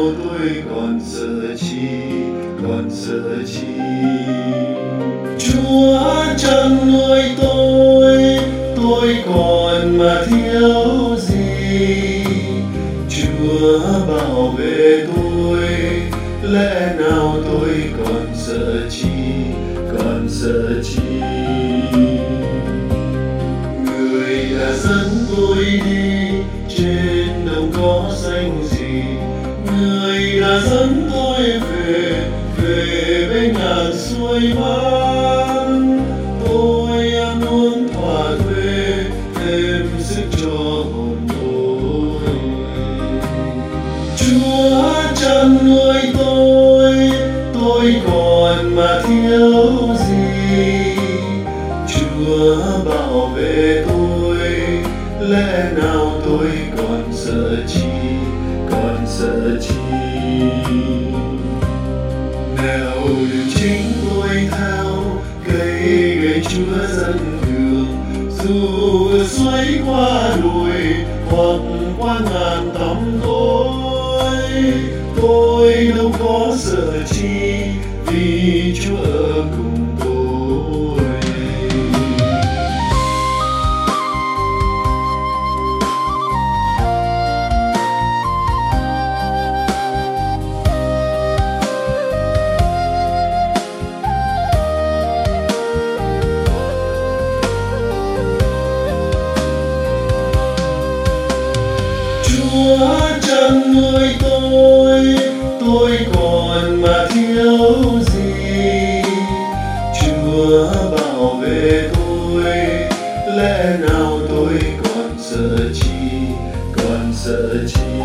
tôi còn sợ chi, còn sợ chi. Chúa chẳng nuôi tôi còn mà thiếu gì. Chúa bảo vệ tôi, lẽ nào tôi còn sợ chi, còn sợ chi. Người đã dẫn tôi đi trên đồng cỏ xanh gì, người đã dẫn tôi về bên ngàn suối vắng. Tôi muốn thỏa thuê thêm sức cho hồn tôi. Chúa chăn nuôi tôi còn mà thiếu gì. Chúa bảo vệ tôi, lẽ nào tôi còn sợ chi, còn sợ chi. Nào đường chính tôi theo cây Chúa dẫn đường, dù suối qua đồi hoặc qua ngàn tắm tôi đâu có sợ chi, vì Chúa ở cùng tôi. Chúa chăn nuôi tôi còn mà thiếu gì. Chúa bảo vệ tôi, lẽ nào tôi còn sợ chi, còn sợ chi.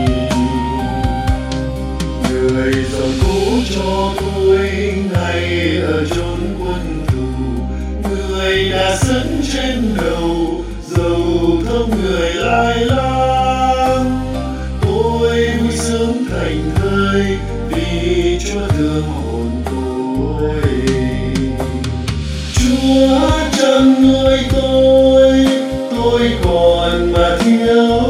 Người giàu cứu cho tôi ngay ở chốn quân thù, người đã dẫn trên đầu dầu thơm người lai lang. Tôi vui sướng thành thơi vì Chúa thương hồn tôi. Chúa chăn nuôi tôi còn mà thiếu